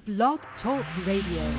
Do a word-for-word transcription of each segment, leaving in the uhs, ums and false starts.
Blog Talk Radio.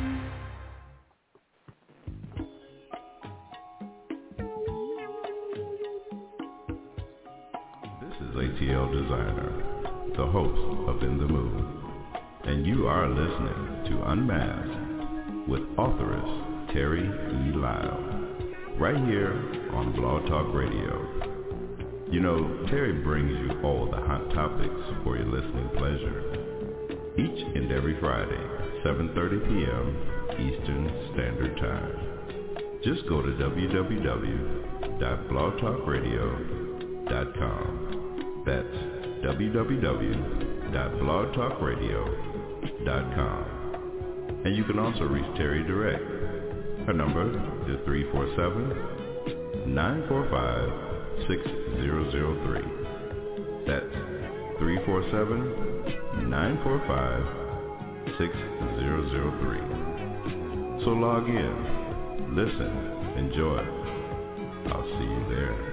A T L Designer, the host of In the Mood, and you are listening to Unmasked with authoress Terry E. Lyle, right here on Blog Talk Radio. You know, Terry brings you all the hot topics for your listening pleasure, each and every Friday, seven thirty p.m. Eastern Standard Time. Just go to w w w dot blog talk radio dot com. That's w w w dot blog talk radio dot com. And you can also reach Terry direct. Her number is three four seven, nine four five, six zero zero three. That's three four seven, nine four five, six zero zero three. So log in, listen, enjoy. I'll see you there.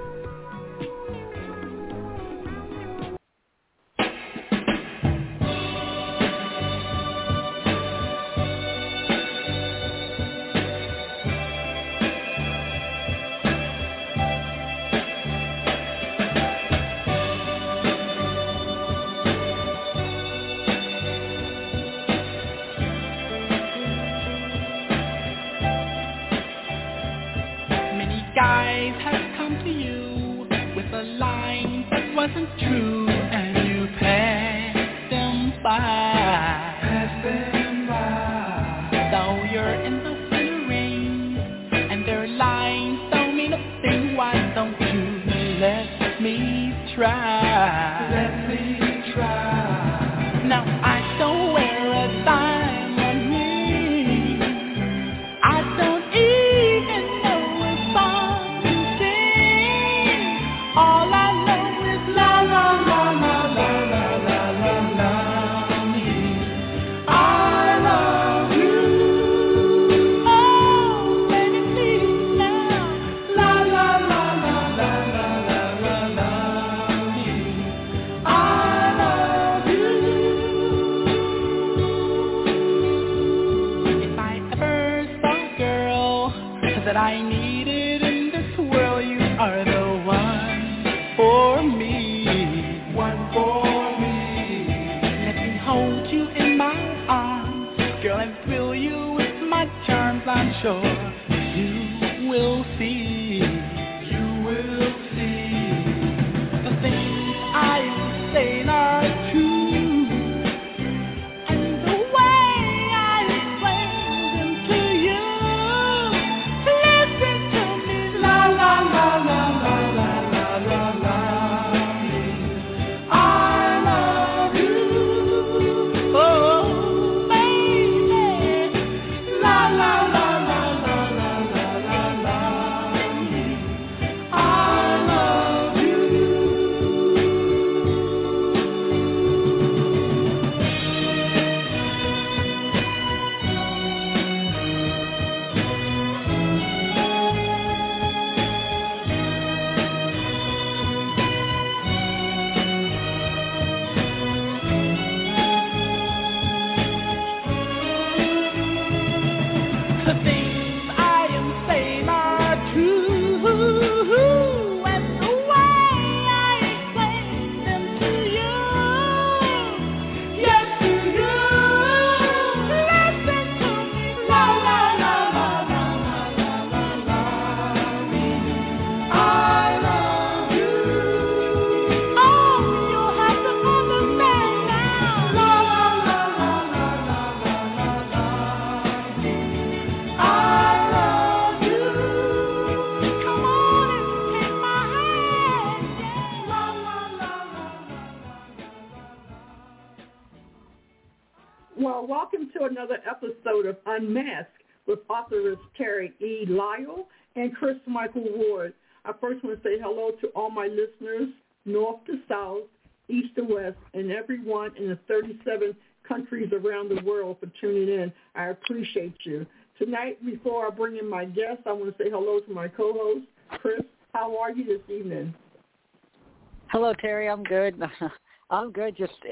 Episode of Unmasked with authoress Terry E. Lyle and Chris Michael Ward. I first want to say hello to all my listeners, north to south, east to west, and everyone in the thirty-seven countries around the world for tuning in. I appreciate you. Tonight, before I bring in my guest, I want to say hello to my co-host, Chris. How are you this evening? Hello, Terry. I'm good. I'm good. Just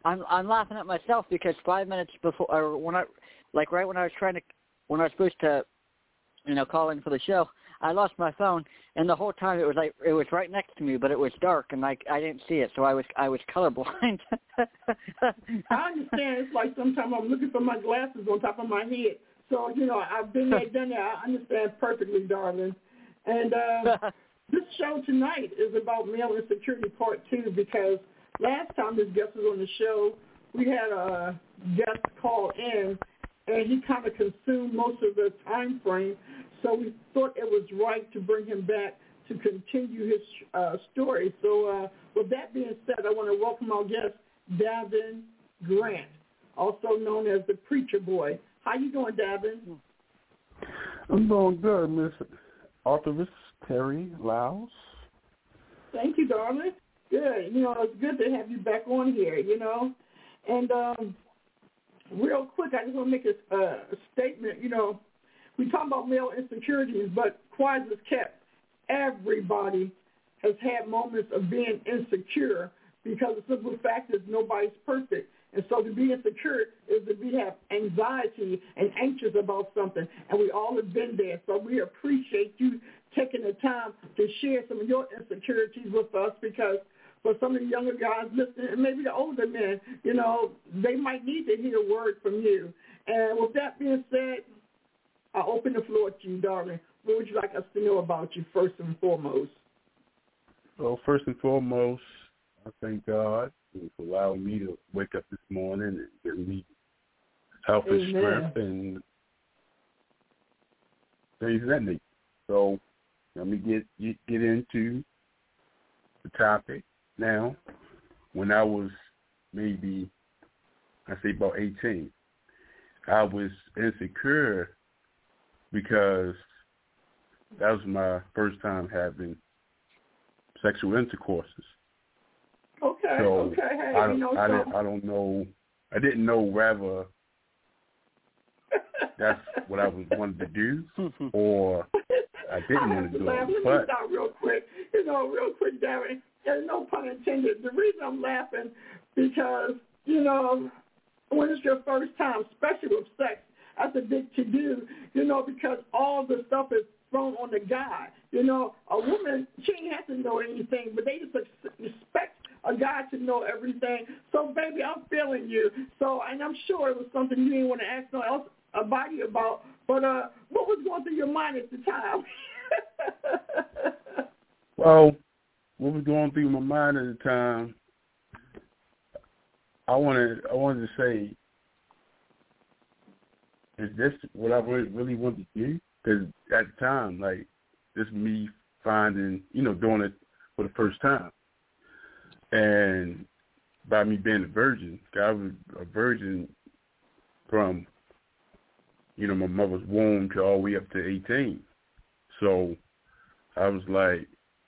I'm I'm laughing at myself because five minutes before, or when I, like right when I was trying to, when I was supposed to, you know, call in for the show, I lost my phone, and the whole time it was like it was right next to me, but it was dark, and like I didn't see it, so I was I was colorblind. I understand. It's like sometimes I'm looking for my glasses on top of my head. So you know, I've been there, done that. I understand perfectly, darling. And uh, this show tonight is about male insecurity part two, because last time this guest was on the show, we had a guest call in, and he kind of consumed most of the time frame. So we thought it was right to bring him back to continue his uh, story. So uh, with that being said, I want to welcome our guest, Davin Grant, also known as the Preacher Boy. How you doing, Davin? I'm doing good, Miss Authoress Terry Lyles. Thank you, darling. Good. You know, it's good to have you back on here, you know. And um, real quick, I just want to make a, uh, a statement. You know, we talk about male insecurities, but quiet as kept. Everybody has had moments of being insecure, because the simple fact is nobody's perfect. And so to be insecure is to be have anxiety and anxious about something. And we all have been there. So we appreciate you taking the time to share some of your insecurities with us, because for some of the younger guys listening, and maybe the older men, you know, they might need to hear a word from you. And with that being said, I'll open the floor to you, darling. What would you like us to know about you first and foremost? Well, first and foremost, I thank God for allowing me to wake up this morning and give me health and strength and things of that nature. So let me get, get get into the topic now. When I was maybe, I say about eighteen, I was insecure because that was my first time having sexual intercourses. Okay, so okay. Hey, I, you know I, something? didn't, I don't know. I didn't know whether that's what I was wanted to do or I didn't I want to do laugh. it. Let But me stop real quick. You know, real quick, Darren. There's no pun intended. The reason I'm laughing because, you know, when it's your first time, especially with sex, that's a big to-do, you know, because all the stuff is thrown on the guy. You know, a woman, she ain't have to know anything, but they just expect a guy to know everything. So, baby, I'm feeling you. So, and I'm sure it was something you didn't want to ask no one else about you about, but uh, what was going through your mind at the time? Well, what was going through my mind at the time, I wanted, I wanted to say, is this what I really, really wanted to do? Because at the time, like, this is me finding, you know, doing it for the first time. And by me being a virgin, I was a virgin from, you know, my mother's womb to all the way up to eighteen. So I was like,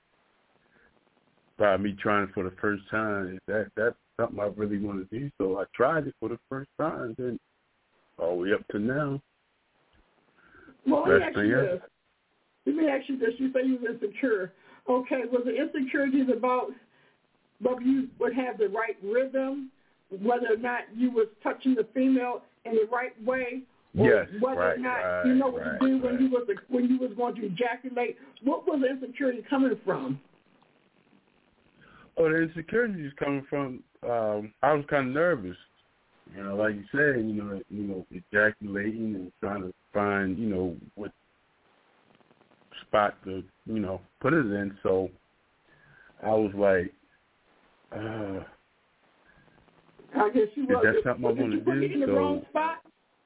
by me trying for the first time, that that's something I really want to do. So I tried it for the first time, and all the way up to now. Well, let me ask you this. Let me ask you this. You say you were insecure. Okay, was the insecurities about whether you would have the right rhythm, whether or not you was touching the female in the right way, or yes, whether right, or not right, you know what right, to do right. when you was when you was going to ejaculate? What was the insecurity coming from? Oh, the insecurity is coming from. Um, I was kind of nervous. You know, like you said, you know, you know, ejaculating and trying to find, you know, what spot to, you know, put it in. So I was like, uh, I guess you is was. that something I want to Did you put do? it in the so, wrong spot?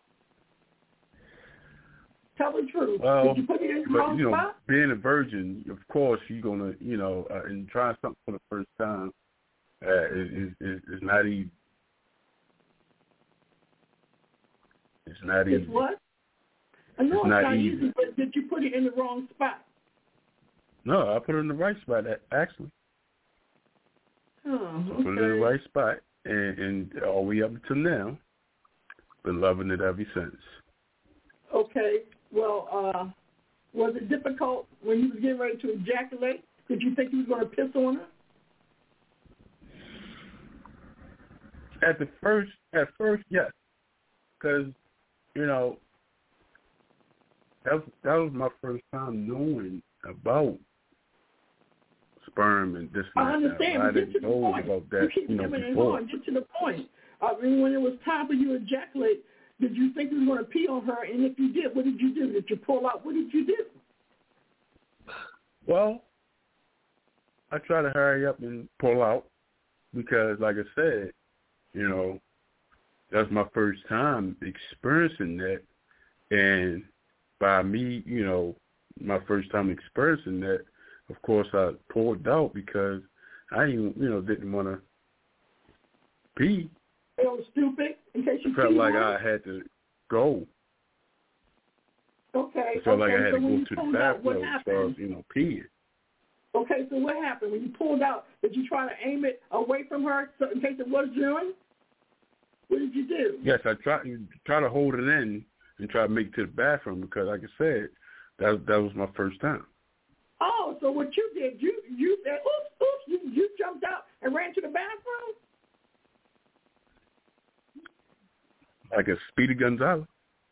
Tell the truth. Well, Did you put it in the but, wrong you know, spot? being a virgin, of course, you're gonna, you know, uh, and trying something for the first time uh, is, is is not easy. It's not It's easy. what? I know It's it's not not easy. easy, but did you put it in the wrong spot? No, I put it in the right spot, actually. Oh, I okay. put it in the right spot, and, and all the way up until now, been loving it ever since. Okay. Well, uh, was it difficult when you was getting ready to ejaculate? Did you think you was going to piss on her? At the first, at first, yes, because you know that was, that was my first time knowing about sperm and this and I that. understand. I But get didn't to the know point. about that, You keep you know, giving it before. on. Get to the point. I mean, when it was time for you to ejaculate, did you think you were going to pee on her? And if you did, what did you do? Did you pull out? What did you do? Well, I try to hurry up and pull out because, like I said, you know, that's my first time experiencing that. And by me, you know, my first time experiencing that, of course, I pulled out because I, even, you know, didn't want to pee. It was stupid. In case you I felt peed like on I it? had to go. Okay. I felt okay. like I had so to when go you to the pulled out, what bathroom as happened? far as, you know, peeing. Okay, so what happened? When you pulled out, did you try to aim it away from her so in case it was urine? What did you do? Yes, I try try to hold it in and try to make it to the bathroom because, like I said, that that was my first time. Oh, so what you did, you you said, oops, oops, you, you jumped out and ran to the bathroom? Like a Speedy Gonzalez.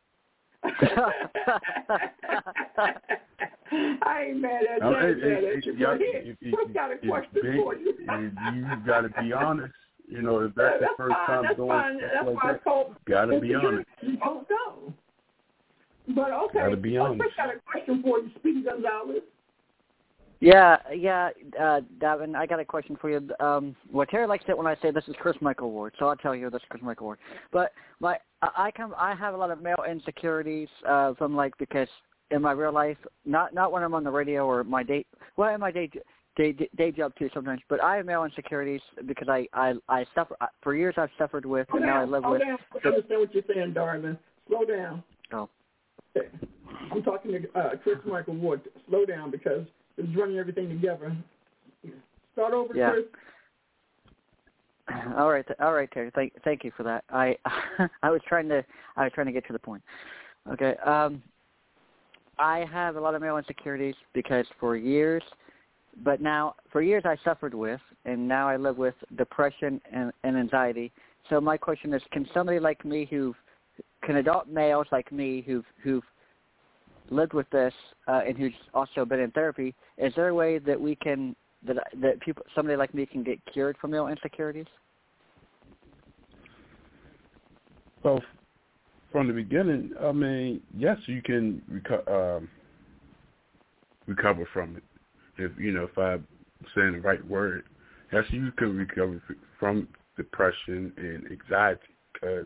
I ain't mad at you. No, I ain't it- mad it- at you. it- But it- here, it- Chris got a it's question big. for you. You, you got to be honest. You know, if that's that's the first fine. time That's doing fine. stuff That's like why I that, told got to it's be the truth. honest. You don't know. But okay, Gotta be oh, honest. Chris got a question for you, Speedy Gonzalez. Yeah, yeah, uh, Davin, I got a question for you. Um, well, Terry likes it when I say this is Chris Michael Ward, so I'll tell you this is Chris Michael Ward. But my, I I come, I have a lot of male insecurities uh, from like because in my real life, not not when I'm on the radio or my day, well, in my day day day job too sometimes. But I have male insecurities because I I I suffer for years. I've suffered with, Slow and now I down. live Slow with. down. I understand what you're saying, darling. Slow down. Oh. Okay. I'm talking to uh, Chris Michael Ward. Slow down because it's running everything together. Start over, Yeah. Chris. All right, all right, Terry. Thank, thank you for that. I, I was trying to, I was trying to get to the point. Okay. Um, I have a lot of male insecurities because for years, but now for years I suffered with, and now I live with depression and, and anxiety. So my question is, can somebody like me who, can adult males like me who've who've lived with this uh, and who's also been in therapy, is there a way that we can that that people somebody like me can get cured from male insecurities? Well, from the beginning, I mean, yes, you can reco- um, recover from it. If you know, if I'm saying the right word, yes, you can recover from depression and anxiety because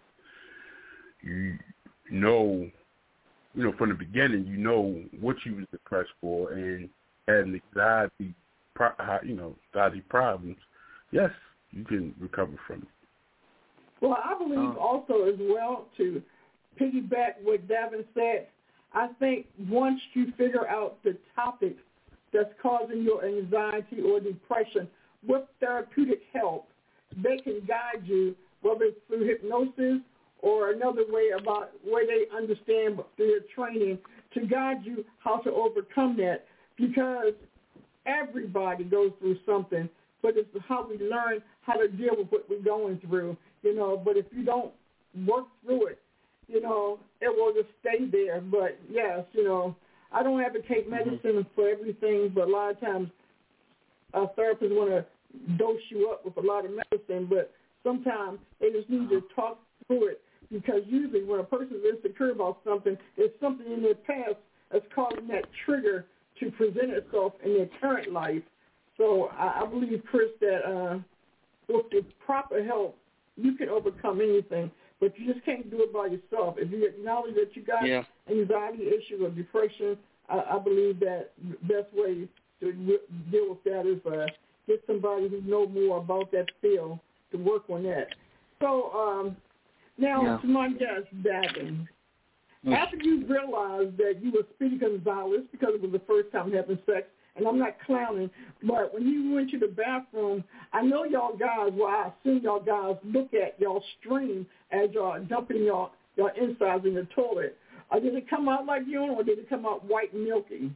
you know, you know, from the beginning, you know what you was depressed for and had an anxiety, you know, anxiety problems. Yes, you can recover from it. Well, I believe Oh. also as well, to piggyback what Davin said, I think once you figure out the topic that's causing your anxiety or depression, with therapeutic help, they can guide you, whether it's through hypnosis or another way about where they understand through their training, to guide you how to overcome that, because everybody goes through something, but it's how we learn how to deal with what we're going through, you know. But if you don't work through it, you know, it will just stay there. But, yes, you know, I don't advocate medicine mm-hmm. for everything, but a lot of times a therapist want to dose you up with a lot of medicine, but sometimes they just need to talk through it, because usually when a person is insecure about something, there's something in their past that's causing that trigger to present itself in their current life. So I, I believe, Chris, that uh, with the proper help, you can overcome anything, but you just can't do it by yourself. If you acknowledge that you got yeah. anxiety issues or depression, I, I believe that the best way to deal with that is uh, get somebody who knows more about that field to work on that. So um, now yeah. to my guest, Davin. Yes. After you realized that you were Speedy Gonzalez because it was the first time having sex, and I'm not clowning, but when you went to the bathroom, I know y'all guys, well, I assume y'all guys look at y'all stream as y'all dumping y'all, y'all insides in the toilet. Or did it come out like urine, or did it come out white and milky?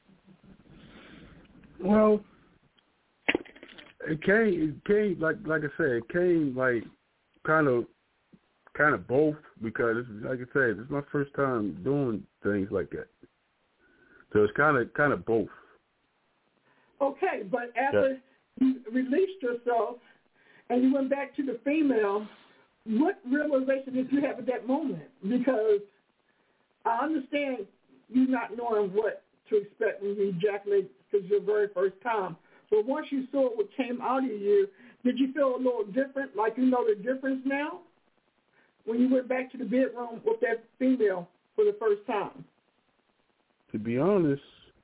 Well, it came, it came like like I said, it came like kind of, kind of both because, this is, like I said, this is my first time doing things like that. So it's kind of, kind of both. Okay, but after yeah. you released yourself and you went back to the female, what realization did you have at that moment? Because I understand you not knowing what to expect when you ejaculate because your very first time. So once you saw what came out of you, did you feel a little different, like you know the difference now when you went back to the bedroom with that female for the first time? To be honest,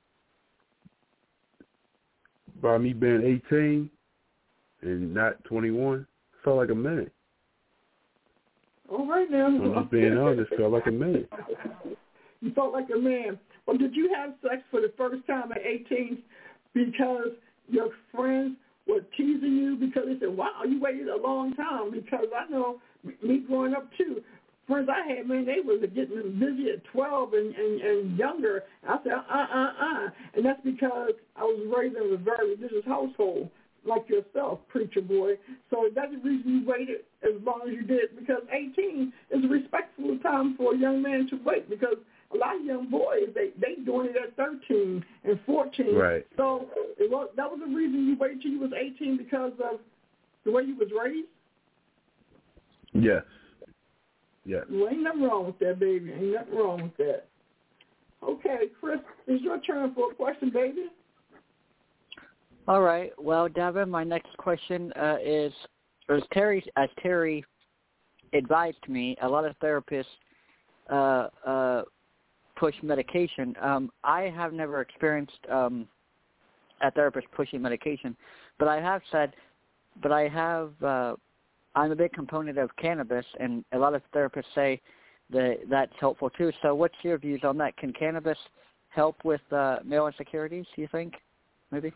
by me being eighteen and not twenty-one, felt like a minute. All right now. I'm just being honest, felt like a minute. You felt like a man. Well, did you have sex for the first time at eighteen because your friends were teasing you because they said, wow, you waited a long time? Because I know me growing up, too, friends I had, man, they was getting busy at twelve and, and, and younger. I said, uh-uh-uh. And that's because I was raised in a very religious household, like yourself, preacher boy. So that's the reason you waited as long as you did, because eighteen is a respectful time for a young man to wait, because a lot of young boys, they they doing it at thirteen and fourteen. Right. So it was, that was the reason you waited till you was eighteen, because of the way you was raised? Yes. Yes. Well, ain't nothing wrong with that, baby. Ain't nothing wrong with that. Okay, Chris, it's your turn for a question, baby. All right. Well, Devin, my next question uh, is, as Terry, as Terry advised me, a lot of therapists uh, uh, push medication. Um, I have never experienced um, a therapist pushing medication, but I have said, but I have, uh, I'm a big component of cannabis, and a lot of therapists say that that's helpful too. So what's your views on that? Can cannabis help with uh, male insecurities, do you think, maybe?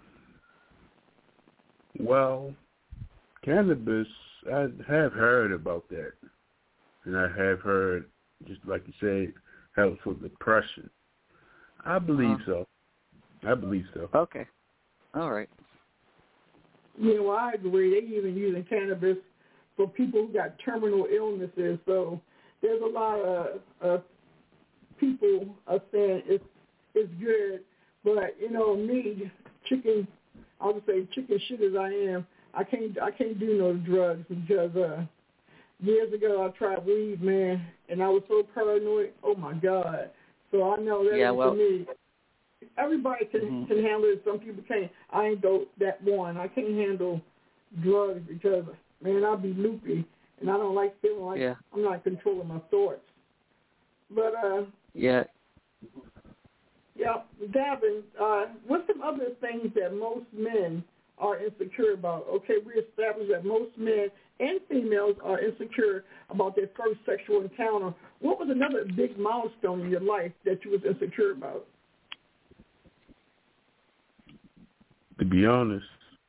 Well, cannabis, I have heard about that. And I have heard, just like you said, helps with depression. I believe uh, so. I believe so. Okay. All right. Yeah, well, I agree. They even using cannabis for people who got terminal illnesses. So there's a lot of uh, people are saying it's it's good. But, you know, me, chicken, I would say chicken shit as I am, I can't I can't do no drugs because uh, years ago I tried weed, man, and I was so paranoid. Oh, my God. So I know that yeah, is well, for me. Everybody can, mm-hmm. can handle it. Some people can't. I ain't though that one. I can't handle drugs because, man, I'll be loopy, and I don't like feeling like yeah. I'm not controlling my thoughts. But, uh, yeah. yeah, Davin, uh, what's some other things that most men are insecure about? Okay, we established that most men and females are insecure about their first sexual encounter. What was another big milestone in your life that you was insecure about? To be honest,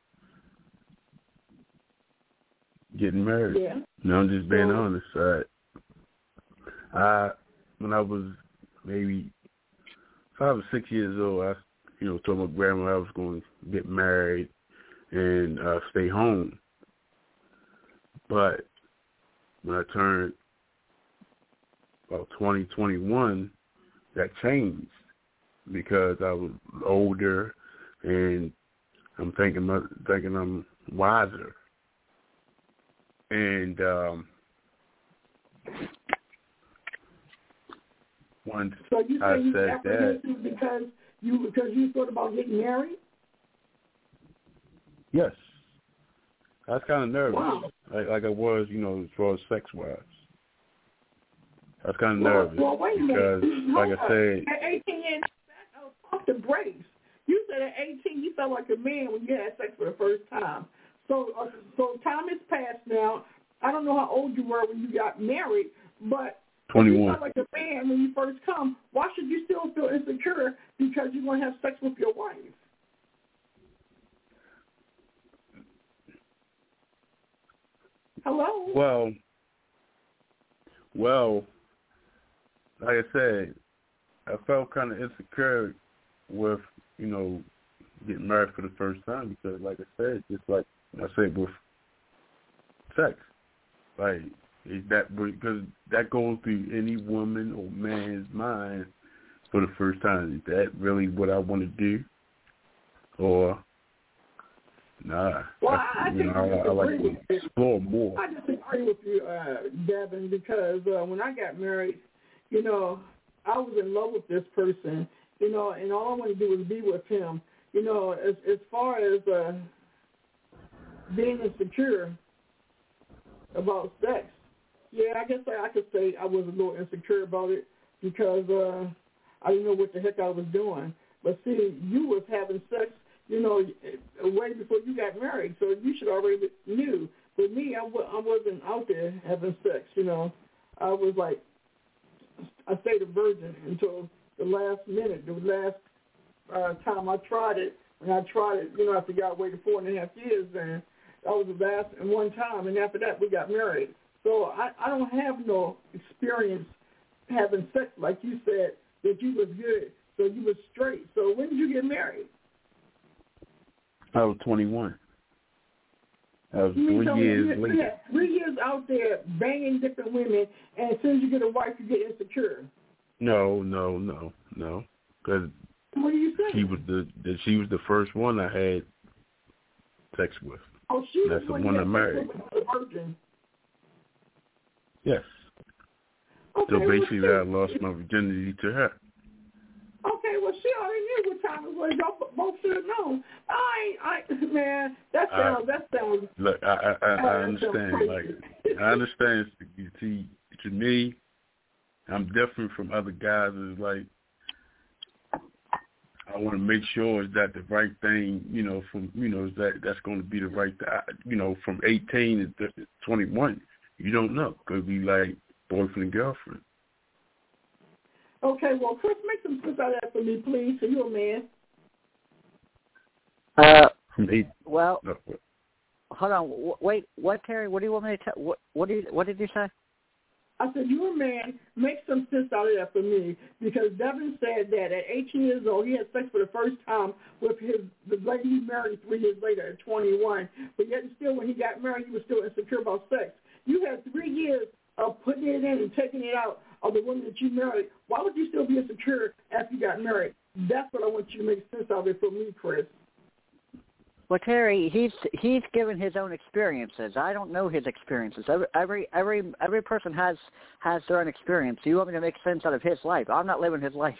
getting married. Yeah. No, I'm just being so, honest. I, I, when I was maybe five or six years old, I, you know, told my grandma I was going to get married and uh, stay home. But when I turned about twenty, twenty-one, that changed because I was older and I'm thinking, thinking I'm wiser. And um, once so you I say you said that, because you because you thought about getting married? yes, I was kind of nervous, wow. like, like I was, you know, as far as sex wise. I was kind of well, nervous well, wait a because, minute. like I said, at eighteen years off the brakes. You said at eighteen you felt like a man when you had sex for the first time. So, uh, so time has passed now. I don't know how old you were when you got married, but twenty-one. you felt like a man when you first come. Why should you still feel insecure because you're going to have sex with your wife? Hello? Well, well, like I said, I felt kind of insecure with, you know, getting married for the first time because, like I said, just like I said with sex, Like, is that because that goes through any woman or man's mind for the first time? Is that really what I want to do? Or, nah. Well, I, you know, I, I like to explore more. I disagree with you, uh, Devin, because uh, when I got married, you know, I was in love with this person, you know, and all I wanted to do was be with him. You know, as as far as uh, being insecure about sex, yeah, I guess I, I could say I was a little insecure about it because uh, I didn't know what the heck I was doing. But see, you was having sex, you know, way before you got married, so you should already knew. But me, I, w- I wasn't out there having sex, you know. I was like, I stayed a virgin until the last minute, the last uh, time I tried it. When I tried it, you know, after I waited four and a half years, and that was the last and one time. And after that, we got married. So I, I don't have no experience having sex like you said that you was good, so you was straight. So when did you get married? I was twenty-one. That was You three years you later. had three years out there banging different women, and as soon as you get a wife, you get insecure. No, no, no, no. Because what are you saying? She was the, the she was the first one I had sex with. Oh, she That's was the one I married. The virgin. Yes. Okay, so basically, well, I lost my virginity to her. Okay, well, she already knew what time it was. Y'all both should have known. I, I, man, that sounds, that sounds. Look, I, I, I, I understand. crazy. Like, I understand. You see, to me, I'm different from other guys. It's like I want to make sure is that the right thing, you know, from you know, is that that's going to be the right, you know, from eighteen to twenty-one. You don't know. Could be like boyfriend and girlfriend. Okay, well, Chris, make some sense out of that for me, please. So you're a man. Uh, From eight. Well, No. hold on. W- wait, what, Terry? What do you want me to tell? What, what, do you, what did you say? I said, you're a man. Make some sense out of that for me, because Devin said that at eighteen years old, he had sex for the first time with his the lady he married three years later at twenty-one. But yet and still, when he got married, he was still insecure about sex. You had three years of putting it in and taking it out of the woman that you married. Why would you still be insecure after you got married? That's what I want you to make sense of it for me, Chris. Well, Terry, he's he's given his own experiences. I don't know his experiences. Every every every every person has has their own experience. You want me to make sense out of his life? I'm not living his life.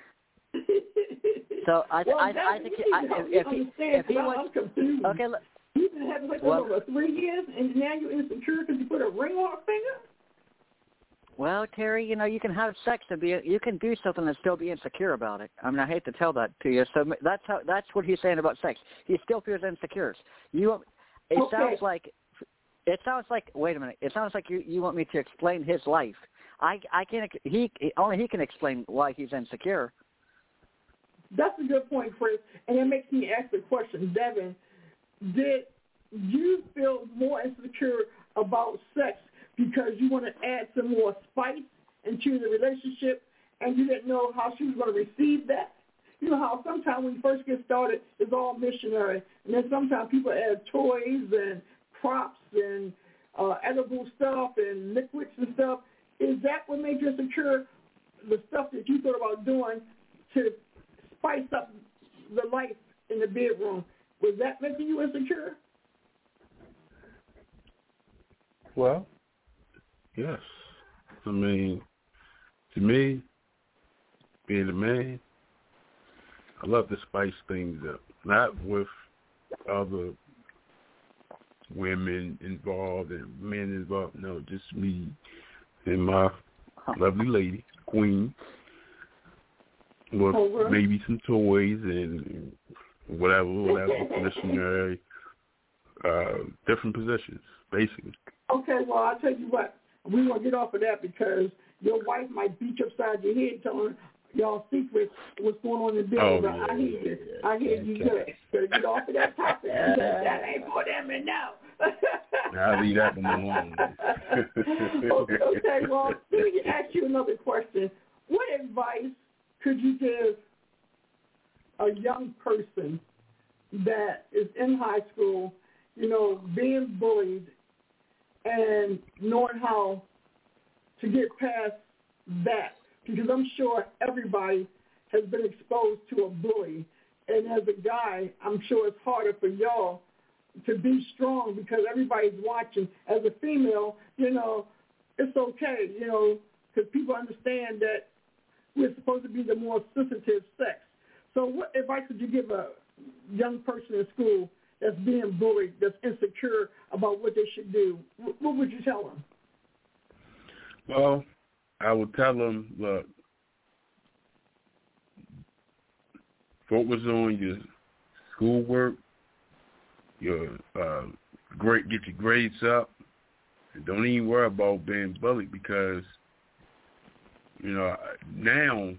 So I well, I, I think I, if, if he if he was I'm confused. Okay, look, you've been having sex well, over three years, and now you're insecure because you put a ring on a finger. Well, Terry, you know, you can have sex and be, you can do something and still be insecure about it. I mean, I hate to tell that to you. So that's how, that's what he's saying about sex. He still feels insecure. You, it okay. sounds like, it sounds like, wait a minute, it sounds like you, you want me to explain his life. I, I can't, he, only he can explain why he's insecure. That's a good point, Chris. And it makes me ask the question, Devin, did you feel more insecure about sex because you want to add some more spice into the relationship, and you didn't know how she was going to receive that? You know how sometimes when you first get started, it's all missionary, and then sometimes people add toys and props and uh, edible stuff and liquids and stuff. Is that what made you insecure, the stuff that you thought about doing to spice up the life in the bedroom? Was that making you insecure? Well, yes. I mean, to me, being a man, I love to spice things up. Not with other women involved and men involved. No, just me and my lovely lady, Queen, with oh, really? maybe some toys and whatever, whatever, missionary, uh, different positions, basically. Okay, well, I'll tell you what. We want to get off of that because your wife might beat you upside your head telling y'all secrets what's going on in the building. Oh, but yeah, I hear you. yeah, I hear you good. So get off of that topic. That ain't for them and now. I'll leave that one alone. okay, okay, well, let me ask you another question. What advice could you give a young person that is in high school, you know, being bullied, and knowing how to get past that, because I'm sure everybody has been exposed to a bully. And as a guy, I'm sure it's harder for y'all to be strong because everybody's watching. As a female, you know, it's okay, you know, because people understand that we're supposed to be the more sensitive sex. So what advice would you give a young person in school that's being bullied, that's insecure about what they should do? What would you tell them? Well, I would tell them, look, focus on your schoolwork, your uh, great, get your grades up, and don't even worry about being bullied because, you know, now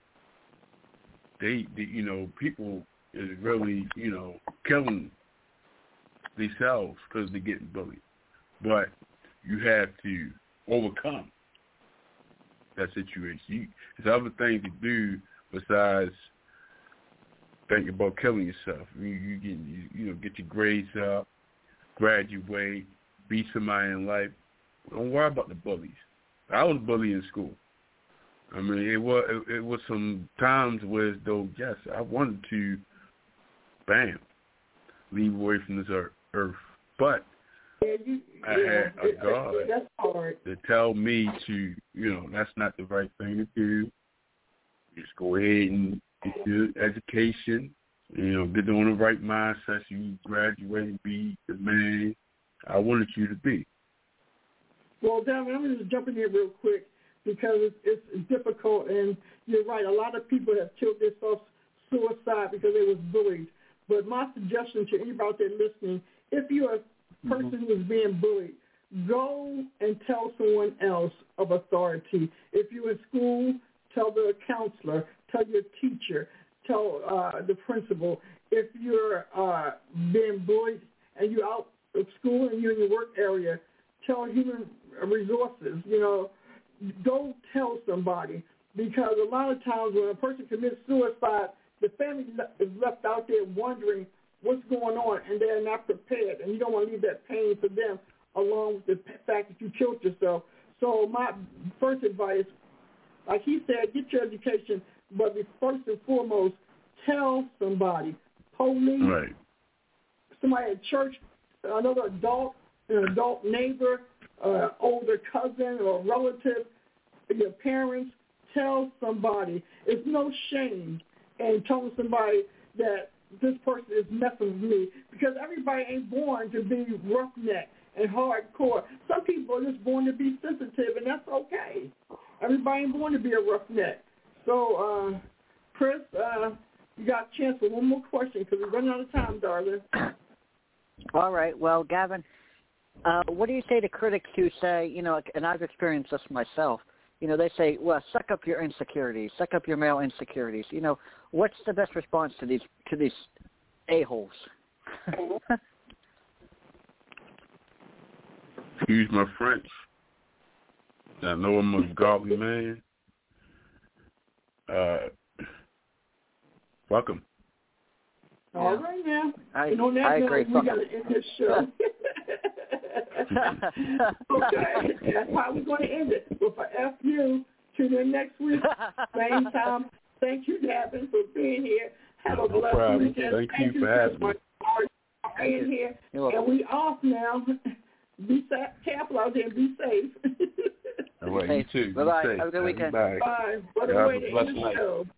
they, they you know, people is really, you know, killing themselves because they're getting bullied. But you have to overcome that situation. You, there's other things to do besides think about killing yourself. You, you get, you, you know, get your grades up, graduate, be somebody in life. Don't worry about the bullies. I was bullied in school. I mean, it was it, it was some times where, though, yes, I wanted to, bam, leave away from this earth. earth. But yeah, you, I yeah, had a it, God that's hard. to tell me to, you know, that's not the right thing to do. Just go ahead and get your education, you know, get on the right mindset so you graduate and be the man I wanted you to be. Well, Devin, I'm going to just jump in here real quick because it's, it's difficult, and you're right. A lot of people have killed themselves suicide because they was bullied. But my suggestion to anybody out there listening, if you're a person mm-hmm. who is being bullied, go and tell someone else of authority. If you're in school, tell the counselor, tell your teacher, tell uh, the principal. If you're uh, being bullied and you're out of school and you're in your work area, tell human resources, you know, go tell somebody, because a lot of times when a person commits suicide, the family is left out there wondering what's going on, and they're not prepared, and you don't want to leave that pain for them along with the fact that you killed yourself. So my first advice, like he said, get your education, but first and foremost, tell somebody, police, right. somebody at church, another adult, an adult neighbor, uh, older cousin or relative, your parents, tell somebody. It's no shame in telling somebody that this person is messing with me, because everybody ain't born to be roughneck and hardcore. Some people are just born to be sensitive, and that's okay. Everybody ain't born to be a roughneck. So, uh, Chris, uh, you got a chance for one more question because we're running out of time, darling. All right. Well, Gavin, uh, what do you say to critics who say, you know, and I've experienced this myself, you know, they say, well, suck up your insecurities, suck up your male insecurities. You know, what's the best response to these to these a-holes? Excuse my French. I know I'm a godly man. Uh, welcome. All right now. I, and on that I note, agree. we got to end this show. Okay, that's how we're going to end it. Well, for F you, tune in next week, same time. Thank you, Gavin, for being here. Have no, a blessed no weekend. Thank, Thank you you for having me. for being here. And we off now. Be safe, careful out there, and be safe. All right, you too. Bye-bye. Be safe. Have a good weekend. Bye. Bye. What a way to end the show.